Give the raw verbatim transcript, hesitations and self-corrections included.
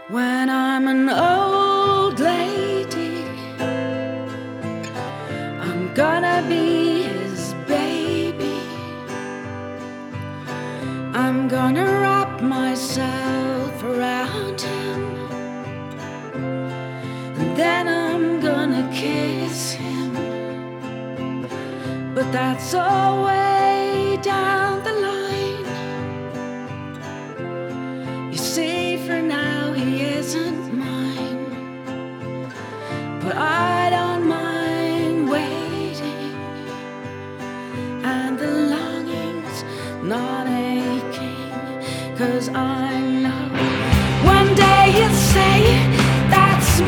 When I'm an old lady, I'm gonna be his baby. I'm gonna wrap myself around him, and then I'm gonna kiss him. But that's all way down the line. You see, for now he isn't mine, but I don't mind waiting, and the longing's not aching, 'cause I